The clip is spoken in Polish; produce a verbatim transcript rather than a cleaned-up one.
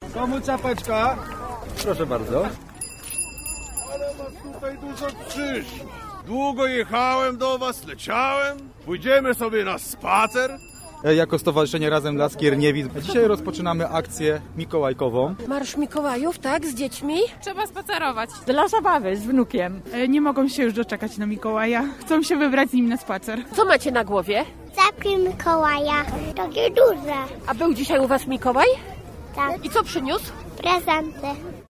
Komu czapeczka? Proszę bardzo. Ale was tutaj dużo przyszło. Długo jechałem do was, leciałem. Pójdziemy sobie na spacer. Jako Stowarzyszenie Razem dla Skierniewic dzisiaj rozpoczynamy akcję mikołajkową. Marsz Mikołajów, tak? Z dziećmi? Trzeba spacerować. Dla zabawy z wnukiem. Nie mogą się już doczekać na Mikołaja. Chcą się wybrać z nim na spacer. Co macie na głowie? Czapki Mikołaja. Takie duże. A był dzisiaj u was Mikołaj? Tak. I co przyniósł? Prezenty.